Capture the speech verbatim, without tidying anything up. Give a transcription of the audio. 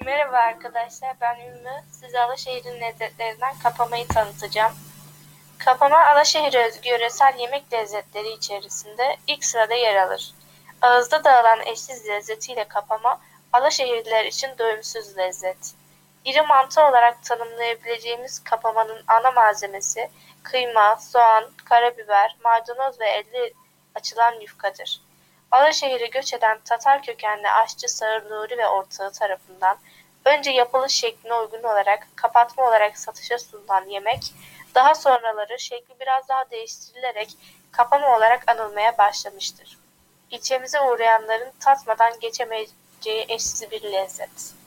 Merhaba arkadaşlar, ben Ümmü. Size Alaşehir'in lezzetlerinden kapamayı tanıtacağım. Kapama, Alaşehir'e özgü yöresel yemek lezzetleri içerisinde ilk sırada yer alır. Ağızda dağılan eşsiz lezzetiyle kapama, Alaşehirliler için doyumsuz lezzet. İri mantı olarak tanımlayabileceğimiz kapamanın ana malzemesi kıyma, soğan, karabiber, maydanoz ve elle açılan yufkadır. Alaşehir'e göç eden Tatar kökenli aşçı Sağır Nuri ve ortağı tarafından önce yapılış şekline uygun olarak kapatma olarak satışa sunulan yemek, daha sonraları şekli biraz daha değiştirilerek kapama olarak anılmaya başlamıştır. İlçemize uğrayanların tatmadan geçemeyeceği eşsiz bir lezzet.